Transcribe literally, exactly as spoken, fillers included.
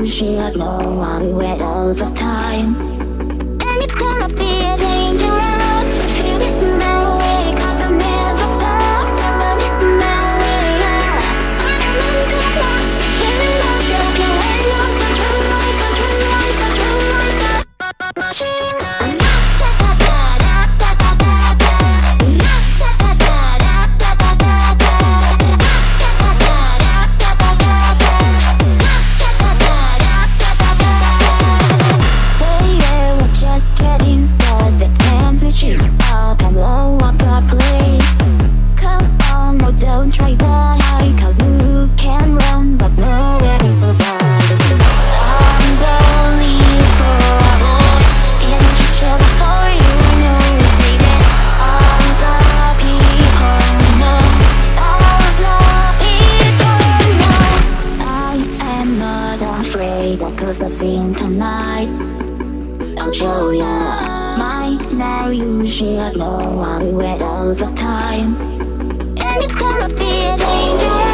you should know I wait all the time. And it's gonna be dangerous. Feel it my way, cause I'll never stop. I love it my way, yeah. I'm in the block, feeling lost. Don't you let no control, my control, my control, my control. Machine gun. Cause I seen tonight, I'll show ya mine. Now you should know I wait all the time. And it's gonna be dangerous.